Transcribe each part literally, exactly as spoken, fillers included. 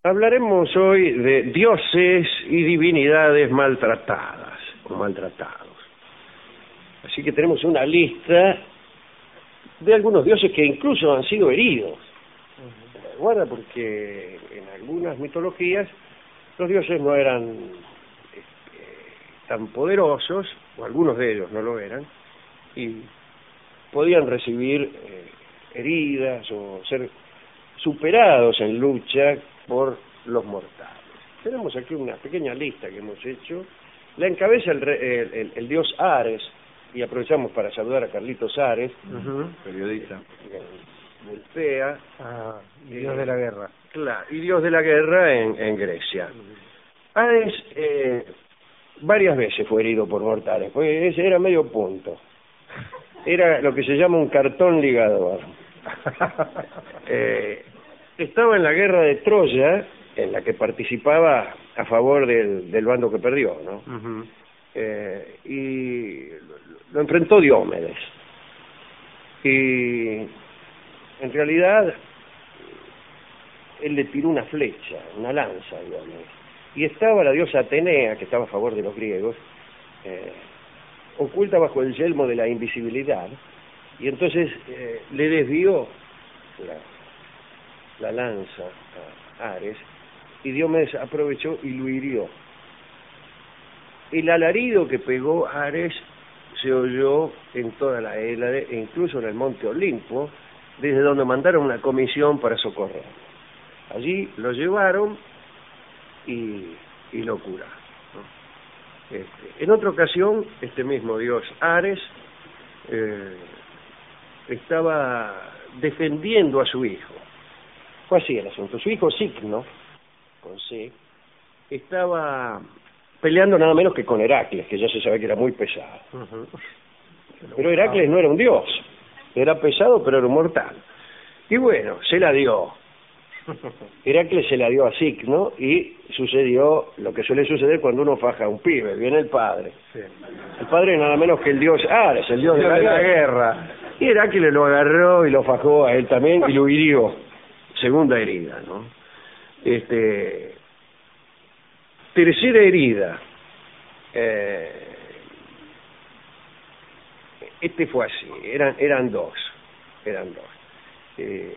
Hablaremos hoy de dioses y divinidades maltratadas o maltratados. Así que tenemos una lista de algunos dioses que incluso han sido heridos. Guarda, porque en algunas mitologías los dioses no eran este, tan poderosos, o algunos de ellos no lo eran, y podían recibir eh, heridas o ser superados en lucha por los mortales. Tenemos aquí una pequeña lista que hemos hecho. La encabeza el, el, el, el dios Ares, y aprovechamos para saludar a Carlitos Ares, uh-huh. periodista del P E A, ah, y dios eh, de la guerra. Claro, y dios de la guerra en, en Grecia. Ares eh, varias veces fue herido por mortales, pues ese era medio punto. Era lo que se llama un cartón ligador. eh, estaba en la guerra de Troya, en la que participaba a favor del, del bando que perdió, ¿no? Uh-huh. eh, y lo enfrentó Diomedes. Y en realidad él le tiró una flecha, una lanza, Diomedes. Y estaba la diosa Atenea, que estaba a favor de los griegos, eh, oculta bajo el yelmo de la invisibilidad, y entonces eh, le desvió la, la lanza a Ares, y Diomedes aprovechó y lo hirió. El alarido que pegó Ares se oyó en toda la Hélade, e incluso en el monte Olimpo, desde donde mandaron una comisión para socorrer. Allí lo llevaron y, y lo curaron, ¿no? Este, en otra ocasión, este mismo dios Ares eh, estaba defendiendo a su hijo. Fue así el asunto. Su hijo Cicno, con C, estaba peleando nada menos que con Heracles, que ya se sabe que era muy pesado. Uh-huh. Pero Heracles no era un dios, era pesado pero era un mortal. Y bueno, se la dio. Heracles se la dio a Cicno y sucedió lo que suele suceder cuando uno faja a un pibe. Viene el padre. Sí. El padre nada menos que el dios Ares, el dios, el dios de, la, de la guerra. Y Heracles lo agarró y lo fajó a él también y lo hirió. Segunda herida, ¿no? Este, tercera herida. Eh, este fue así. Eran, eran dos. Eran dos. Eh,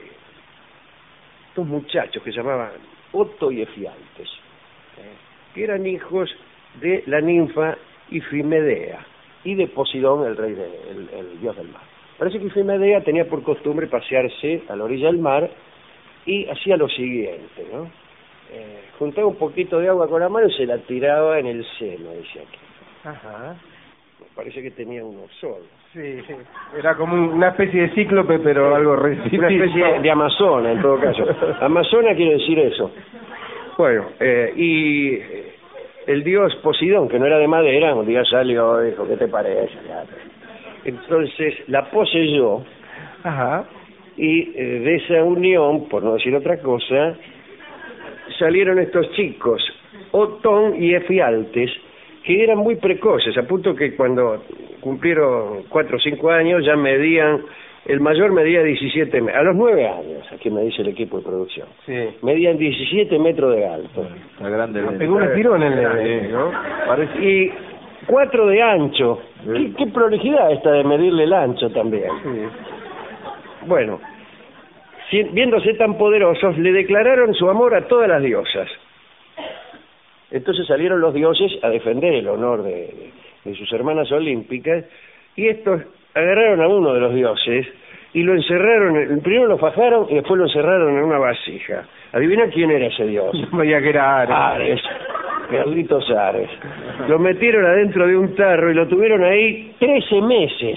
dos muchachos que se llamaban Oto y Efialtes, eh, que eran hijos de la ninfa Ifimedea y de Posidón, el rey de, el, el dios del mar. Parece que Ifimedea tenía por costumbre pasearse a la orilla del mar y hacía lo siguiente, ¿no? Eh, juntaba un poquito de agua con la mano y se la tiraba en el seno, dice aquí. Ajá. Me parece que tenía uno solo. Sí, era como una especie de cíclope, pero algo recién. Una especie de amazona, en todo caso. Amazona quiere decir eso. Bueno, eh, y el dios Posidón, que no era de madera, un día salió y dijo, ¿qué te parece? Entonces la poseyó. Ajá. Y eh, de esa unión, por no decir otra cosa, salieron estos chicos, Otón y Efialtes, que eran muy precoces, a punto que cuando cumplieron cuatro o cinco años ya medían, el mayor medía diecisiete metros, a los nueve años, aquí me dice el equipo de producción, sí. Medían diecisiete metros de alto. Está grande. No, pegó un estirón en el, ¿no? Parece, y cuatro de ancho. Sí. ¿Qué, qué prolijidad esta de medirle el ancho también. Sí. Bueno, si, viéndose tan poderosos, le declararon su amor a todas las diosas. Entonces salieron los dioses a defender el honor de, de, de sus hermanas olímpicas, y estos agarraron a uno de los dioses y lo encerraron, primero lo fajaron y después lo encerraron en una vasija. Adivina quién era ese dios. Yo veía que era Ares. Ares, Carlitos Ares. Lo metieron adentro de un tarro y lo tuvieron ahí trece meses,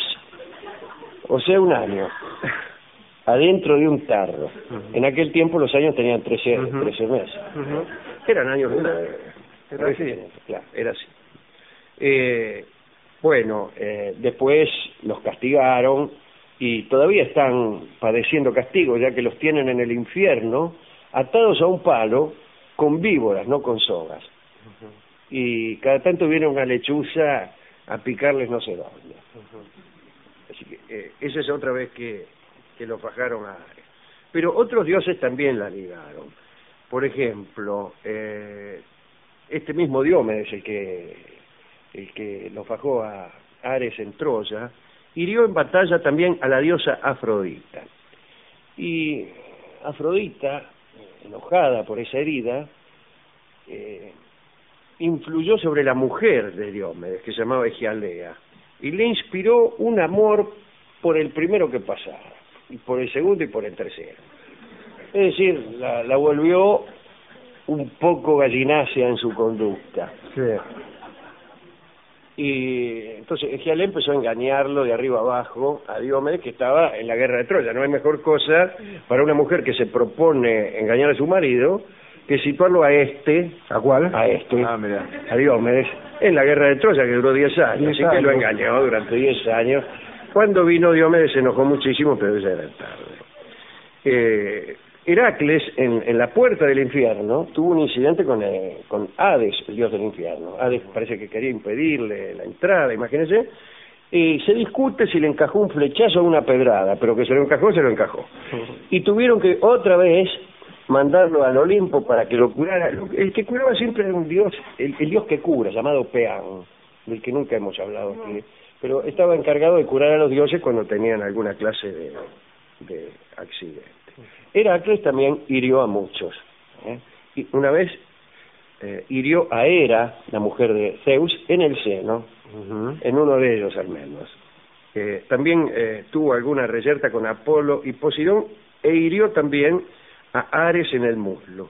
o sea, un año, adentro de un tarro. Uh-huh. En aquel tiempo los años tenían trece, uh-huh. trece meses. Uh-huh. Eran años... Era así. Claro, era así. Eh, bueno, eh, después los castigaron y todavía están padeciendo castigo, ya que los tienen en el infierno atados a un palo con víboras, no con sogas. Uh-huh. Y cada tanto viene una lechuza a picarles no sé dónde. Uh-huh. Así que eh, esa es otra vez que, que lo fajaron a Ares. Pero otros dioses también la ligaron. por ejemplo, eh, este mismo Diomedes, el que, el que lo fajó a Ares en Troya, hirió en batalla también a la diosa Afrodita. Y Afrodita, enojada por esa herida, eh, influyó sobre la mujer de Diomedes, que se llamaba Egialea, y le inspiró un amor por el primero que pasara, y por el segundo y por el tercero. Es decir, la, la volvió un poco gallinácea en su conducta. Sí. Y entonces Egialea empezó a engañarlo de arriba abajo a Diomedes, que estaba en la guerra de Troya. No hay mejor cosa para una mujer que se propone engañar a su marido que situarlo a este, ¿A cuál? a este, Ah, mira. a Diomedes, en la guerra de Troya, que duró diez años, diez así años. que lo engañó durante diez años. Cuando vino Diomedes se enojó muchísimo, pero ya era tarde. Eh, Heracles, en, en la puerta del infierno, tuvo un incidente con, eh, con Hades, el dios del infierno. Hades parece que quería impedirle la entrada, imagínense, y se discute si le encajó un flechazo o una pedrada, pero que se lo encajó, se lo encajó. Y tuvieron que otra vez mandarlo al Olimpo para que lo curara. El que curaba siempre era un dios, el, el dios que cura, llamado Peán, del que nunca hemos hablado aquí, pero estaba encargado de curar a los dioses cuando tenían alguna clase de, de accidente. Heracles también hirió a muchos, ¿eh? Y una vez eh, hirió a Hera, la mujer de Zeus, en el seno, uh-huh. en uno de ellos al menos. Eh, también eh, tuvo alguna reyerta con Apolo y Poseidón, e hirió también a Ares en el muslo.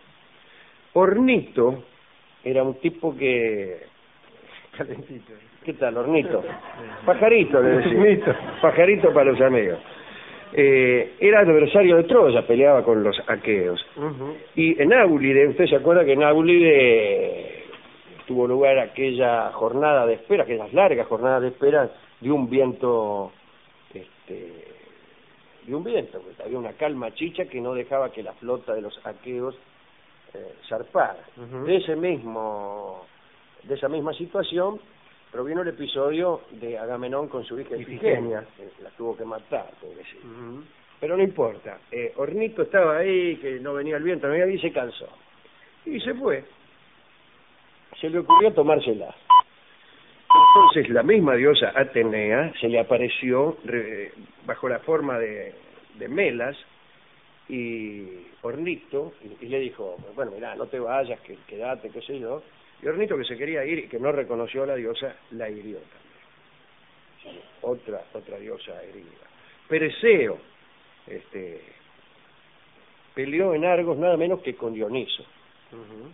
Ornito era un tipo que... Calentito. ¿Qué tal, Ornito? Pajarito, le decía. Ornito. Pajarito para los amigos. Eh, era adversario de Troya, peleaba con los aqueos. Uh-huh. Y en Áulide, usted se acuerda que en Áulide tuvo lugar aquella jornada de espera, aquellas largas jornadas de espera de un viento, este, de un viento, porque había una calma chicha que no dejaba que la flota de los aqueos eh, zarpara. Uh-huh. De ese mismo, de esa misma situación provino el episodio de Agamenón con su hija Ifigenia, que la tuvo que matar, pobrecita. Uh-huh. Pero no importa, eh, Ornito estaba ahí, que no venía el viento, no venía, y se cansó. Y se fue. Se le ocurrió tomársela. Entonces la misma diosa Atenea se le apareció re, bajo la forma de, de Melas, y Ornito, y, y le dijo, bueno, mirá, no te vayas, que quédate, qué sé yo. Y Ornito, que se quería ir y que no reconoció a la diosa, la hirió también. Otra, otra diosa herida. Perseo este, peleó en Argos nada menos que con Dioniso. Uh-huh.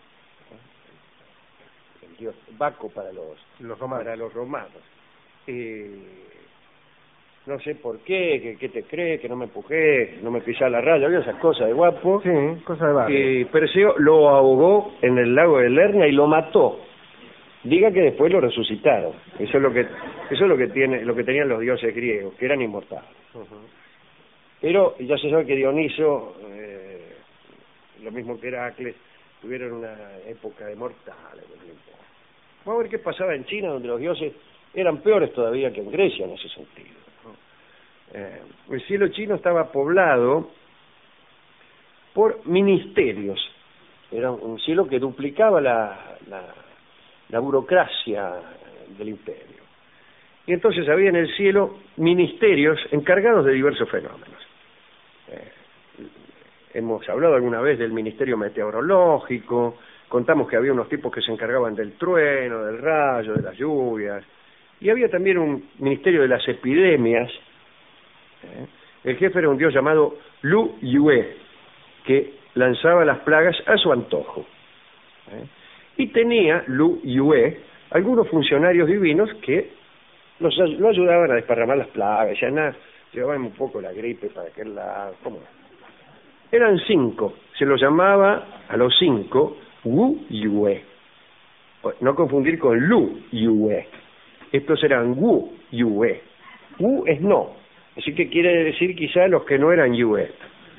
El dios Baco para los, los romanos. Para los romanos. Eh, no sé por qué, que, que te crees, que no me empujé, no me pisás la raya, había esas cosas de guapo. Sí, cosas de barrio. Y Perseo lo ahogó en el lago de Lerna y lo mató. Diga que después lo resucitaron. Eso es lo que, eso es lo que tiene, lo que tenían los dioses griegos, que eran inmortales. Uh-huh. Pero ya se sabe que Dioniso, eh, lo mismo que Heracles, tuvieron una época de mortales. Vamos a ver qué pasaba en China, donde los dioses eran peores todavía que en Grecia en ese sentido. Eh, el cielo chino estaba poblado por ministerios. Era un cielo que duplicaba la, la, la burocracia del imperio. Y entonces había en el cielo ministerios encargados de diversos fenómenos. Eh, hemos hablado alguna vez del ministerio meteorológico, contamos que había unos tipos que se encargaban del trueno, del rayo, de las lluvias, y había también un ministerio de las epidemias. ¿Eh? El jefe era un dios llamado Lu Yue, que lanzaba las plagas a su antojo. ¿Eh? Y tenía Lu Yue algunos funcionarios divinos que los, lo ayudaban a desparramar las plagas, ya nada, llevaban un poco la gripe para aquel lado. ¿Cómo? Eran cinco, se los llamaba a los cinco Wu Yue. No confundir con Lu Yue. Estos eran Wu Yue. Wu es no. Así que quiere decir quizá los que no eran Yue.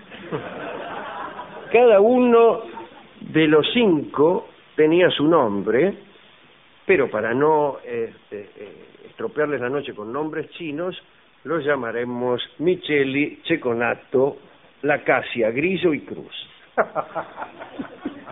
Cada uno de los cinco tenía su nombre, pero para no este, eh, estropearles la noche con nombres chinos, los llamaremos Micheli, Checonato, Lacasia, Grillo y Cruz.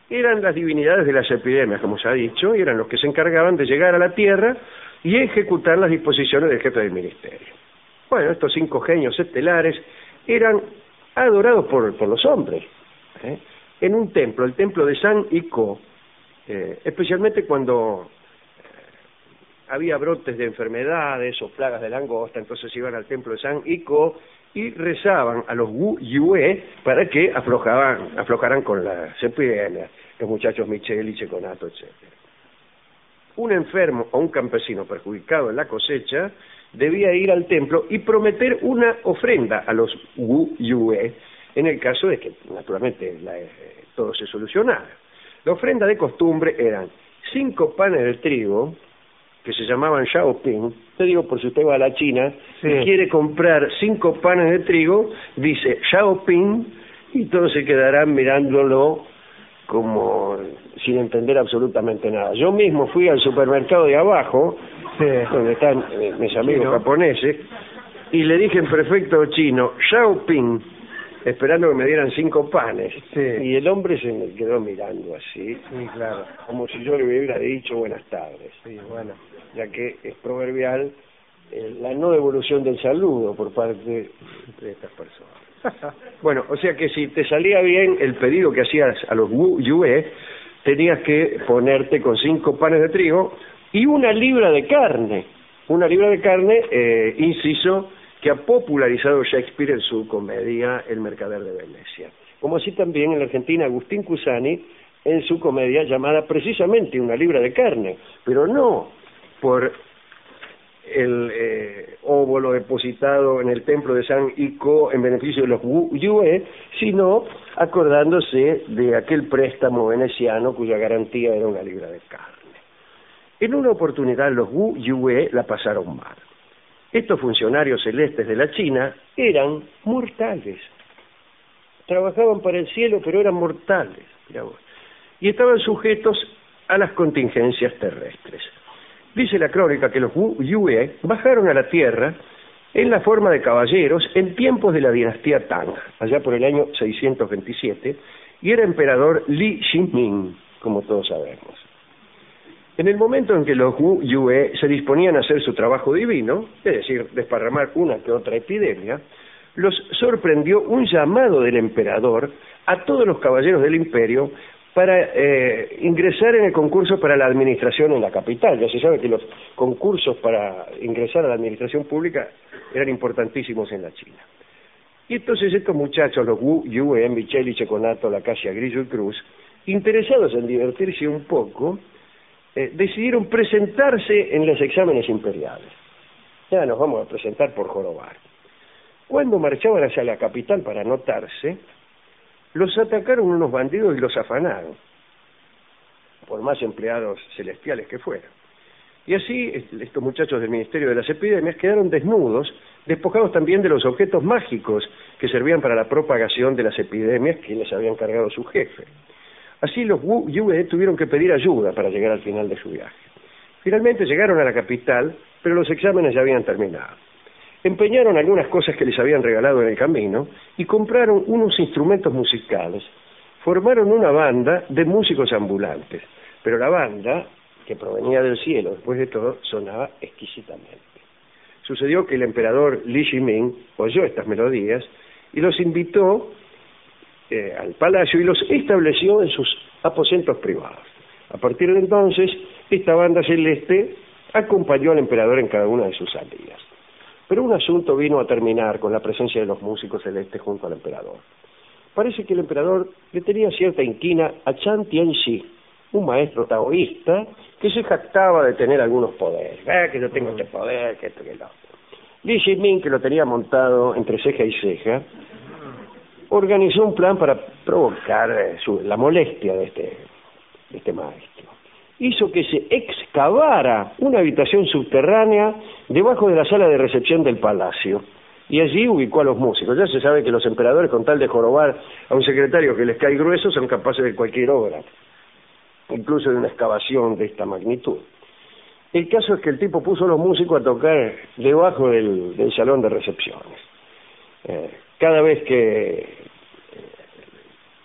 eran las divinidades de las epidemias, como se ha dicho, y eran los que se encargaban de llegar a la tierra y ejecutar las disposiciones del jefe del ministerio. Bueno, estos cinco genios estelares eran adorados por, por los hombres, ¿eh? en un templo, el templo de San Icó, eh, especialmente cuando había brotes de enfermedades o plagas de langosta, entonces iban al templo de San Icó y rezaban a los Wu Yue para que aflojaban, aflojaran con las epidemias, los muchachos Micheli, Checonato, etcétera. Un enfermo o un campesino perjudicado en la cosecha debía ir al templo y prometer una ofrenda a los Wu Yue, en el caso de que, naturalmente, la, eh, todo se solucionara. La ofrenda de costumbre eran cinco panes de trigo, que se llamaban Xiaoping. Te digo, por si usted va a la China sí. y quiere comprar cinco panes de trigo, dice Xiaoping, y todos se quedarán mirándolo como sin entender absolutamente nada. Yo mismo fui al supermercado de abajo, sí. donde están eh, mis amigos chino. japoneses, y le dije en perfecto chino, Xiaoping, esperando que me dieran cinco panes. Sí. Y el hombre se me quedó mirando así, sí, claro. como si yo le hubiera dicho buenas tardes. Sí, bueno. Ya que es proverbial eh, la no devolución del saludo por parte de estas personas. Bueno, o sea que si te salía bien el pedido que hacías a los Wu Yue, tenías que ponerte con cinco panes de trigo y una libra de carne. Una libra de carne, eh, inciso, que ha popularizado Shakespeare en su comedia El mercader de Venecia. Como así también en la Argentina Agustín Cusani en su comedia llamada precisamente Una libra de carne, pero no por el eh, óvulo depositado en el templo de San Icó en beneficio de los Wu Yue, sino acordándose de aquel préstamo veneciano cuya garantía era una libra de carne. En una oportunidad los Wu Yue la pasaron mal. Estos funcionarios celestes de la China eran mortales. Trabajaban para el cielo, pero eran mortales. Mirá vos. Y estaban sujetos a las contingencias terrestres. Dice la crónica que los Wu Yue bajaron a la tierra en la forma de caballeros en tiempos de la dinastía Tang, allá por el año seiscientos veintisiete, y era emperador Li Ximing, como todos sabemos. En el momento en que los Wu Yue se disponían a hacer su trabajo divino, es decir, desparramar una que otra epidemia, los sorprendió un llamado del emperador a todos los caballeros del imperio para eh, ingresar en el concurso para la administración en la capital. Ya se sabe que los concursos para ingresar a la administración pública eran importantísimos en la China. Y entonces estos muchachos, los Wu Yue, Micheli, Checonato, Lacasia, Grillo y Cruz, interesados en divertirse un poco, eh, decidieron presentarse en los exámenes imperiales. Ya nos vamos a presentar por jorobar. Cuando marchaban hacia la capital para anotarse, los atacaron unos bandidos y los afanaron, por más empleados celestiales que fueran. Y así estos muchachos del Ministerio de las Epidemias quedaron desnudos, despojados también de los objetos mágicos que servían para la propagación de las epidemias que les había encargado su jefe. Así los Wu Yue tuvieron que pedir ayuda para llegar al final de su viaje. Finalmente llegaron a la capital, pero los exámenes ya habían terminado. Empeñaron algunas cosas que les habían regalado en el camino y compraron unos instrumentos musicales. Formaron una banda de músicos ambulantes, pero la banda, que provenía del cielo, después de todo, sonaba exquisitamente. Sucedió que el emperador Li Ximing oyó estas melodías y los invitó eh, al palacio y los estableció en sus aposentos privados. A partir de entonces, esta banda celeste acompañó al emperador en cada una de sus salidas. Pero un asunto vino a terminar con la presencia de los músicos celestes junto al emperador. Parece que el emperador le tenía cierta inquina a Chan Tianxi, un maestro taoísta que se jactaba de tener algunos poderes. Eh, que yo tengo este poder, que esto, que lo otro. Li Ximing, que lo tenía montado entre ceja y ceja, organizó un plan para provocar eh, su, la molestia de este, de este maestro. Hizo que se excavara una habitación subterránea debajo de la sala de recepción del palacio, y allí ubicó a los músicos. Ya se sabe que los emperadores, con tal de jorobar a un secretario que les cae grueso, son capaces de cualquier obra, incluso de una excavación de esta magnitud. El caso es que el tipo puso a los músicos a tocar debajo del, del salón de recepciones. Eh, cada vez que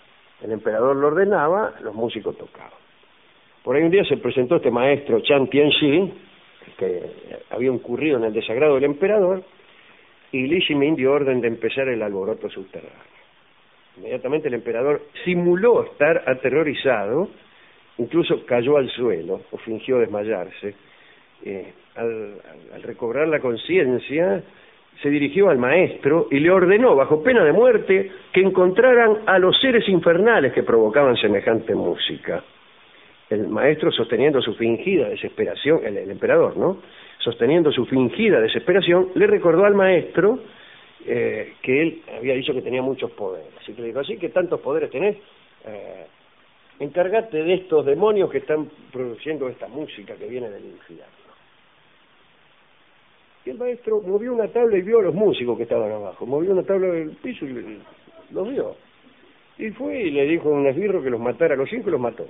el emperador lo ordenaba, los músicos tocaban. Por ahí un día se presentó este maestro Chan Tianxi, que había incurrido en el desagrado del emperador, y Li Shimin dio orden de empezar el alboroto subterráneo. Inmediatamente el emperador simuló estar aterrorizado, incluso cayó al suelo o fingió desmayarse. Eh, al, al, al recobrar la conciencia, se dirigió al maestro y le ordenó, bajo pena de muerte, que encontraran a los seres infernales que provocaban semejante música. El maestro, sosteniendo su fingida desesperación, el, el emperador, ¿no?, sosteniendo su fingida desesperación, le recordó al maestro eh, que él había dicho que tenía muchos poderes. Así que le dijo, así que tantos poderes tenés, eh, encárgate de estos demonios que están produciendo esta música que viene del infierno. Y el maestro movió una tabla y vio a los músicos que estaban abajo, movió una tabla del piso y los vio. Y fue y le dijo a un esbirro que los matara a los cinco y los mató.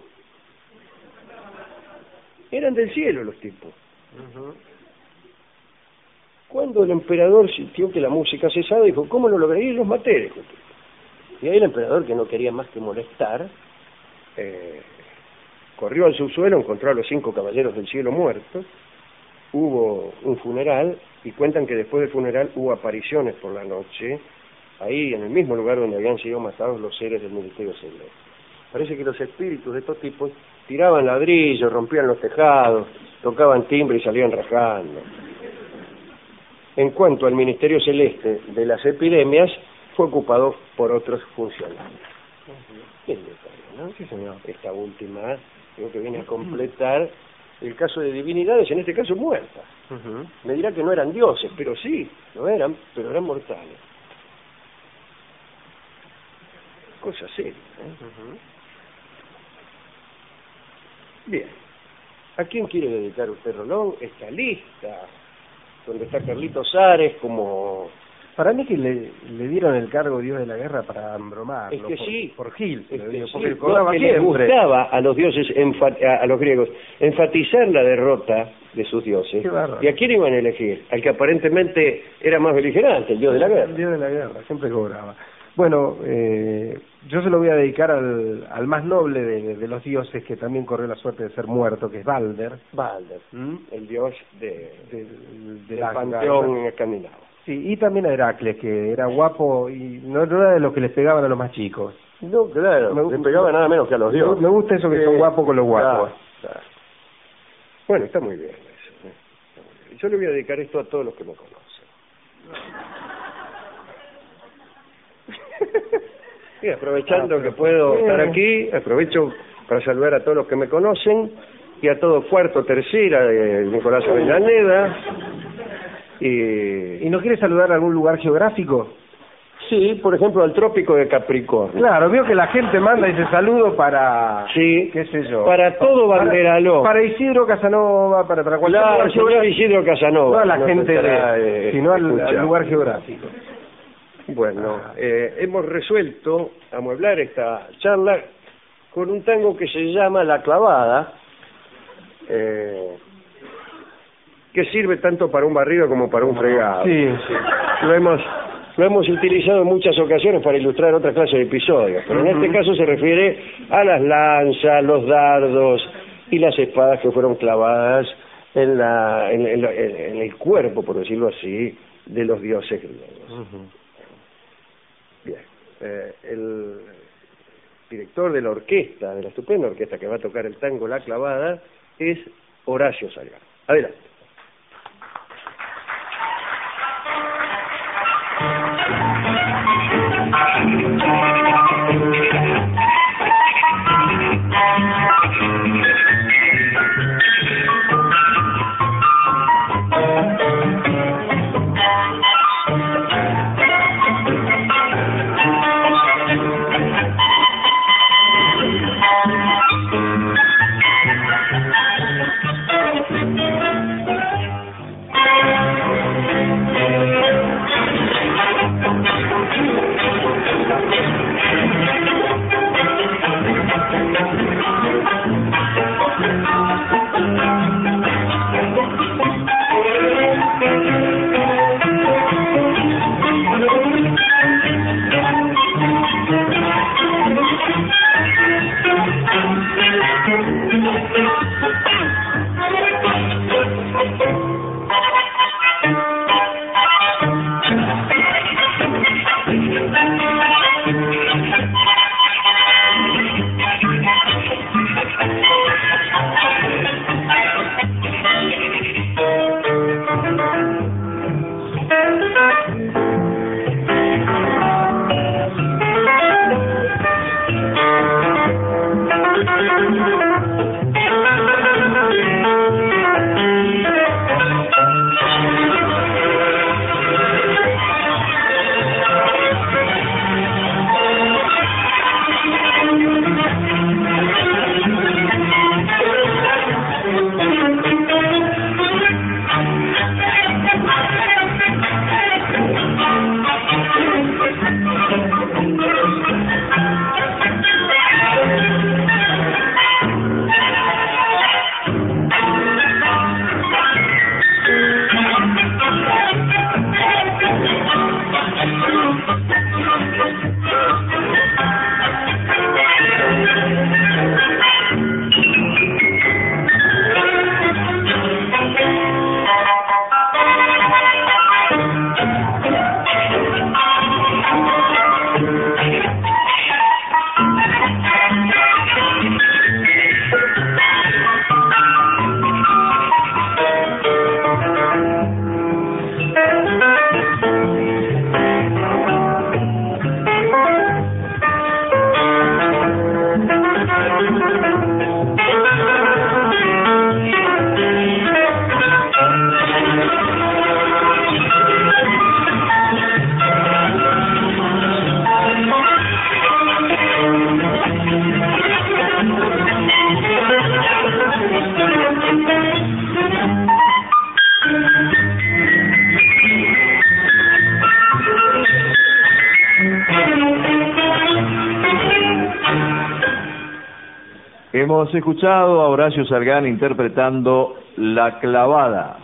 Eran del cielo los tipos. Uh-huh. Cuando el emperador sintió que la música cesaba, dijo, ¿cómo no lo logré? Y los maté. Dijo. Y ahí el emperador, que no quería más que molestar, eh, corrió al subsuelo, encontró a los cinco caballeros del cielo muertos, hubo un funeral, y cuentan que después del funeral hubo apariciones por la noche, ahí en el mismo lugar donde habían sido matados los seres del Ministerio Celeste. Parece que los espíritus de estos tipos tiraban ladrillos, rompían los tejados, tocaban timbre y salían rajando. En cuanto al Ministerio Celeste de las epidemias, fue ocupado por otros funcionarios. Bien detalle, ¿no? Sí, señor. Esta última, creo que viene a completar el caso de divinidades, en este caso muertas. Uh-huh. Me dirá que no eran dioses, pero sí, lo eran, pero eran mortales. Cosa seria, ¿eh? Uh-huh. Bien. ¿A quién quiere dedicar usted, Rolón, esta lista? Donde está Carlitos Ares como... Para mí que le, le dieron el cargo Dios de la Guerra para embromarlo. Es que por, sí. Por Gil. Es que digo, sí. porque No, que les gustaba a los dioses, a, a los griegos, enfatizar la derrota de sus dioses. ¿Y a quién iban a elegir? Al que aparentemente era más beligerante, el Dios de la Guerra. El Dios de la Guerra, siempre cobraba. Bueno, eh, yo se lo voy a dedicar al, al más noble de, de los dioses, que también corrió la suerte de ser muerto, que es Balder. Balder, ¿Mm? el dios de, de, de del la panteón escandinavo. Sí, y también a Heracles, que era guapo y no, no era de los que les pegaban a los más chicos. No, claro, me, les pegaba nada menos que a los dioses. Me gusta eso que eh, son guapos con los guapos. Claro, claro. Bueno, está muy bien eso. ¿eh? Está muy bien. Yo le voy a dedicar esto a todos los que me conocen. Y aprovechando que puedo estar aquí, aprovecho para saludar a todos los que me conocen y a todo cuarto, tercera de Nicolás Avellaneda. Y... ¿Y no quiere saludar a algún lugar geográfico? Sí, por ejemplo, al trópico de Capricornio. Claro, veo que la gente manda ese saludo para... Sí, qué sé yo. Para todo Banderaló. Para, para Isidro Casanova, para, para cualquier claro, lugar señor Isidro Casanova. No a la no gente, de, eh, sino al, al lugar geográfico. Bueno, eh, hemos resuelto amueblar esta charla con un tango que se llama La Clavada, eh, que sirve tanto para un barrido como para un fregado. Sí, sí. Lo hemos, lo hemos utilizado en muchas ocasiones para ilustrar otra clase de episodios, pero uh-huh. en este caso se refiere a las lanzas, los dardos y las espadas que fueron clavadas en, la, en, en, en el cuerpo, por decirlo así, de los dioses griegos. Uh-huh. Bien, eh, el director de la orquesta, de la estupenda orquesta que va a tocar el tango La Clavada, es Horacio Salgado. Adelante. Hemos escuchado a Horacio Salgán interpretando La Clavada.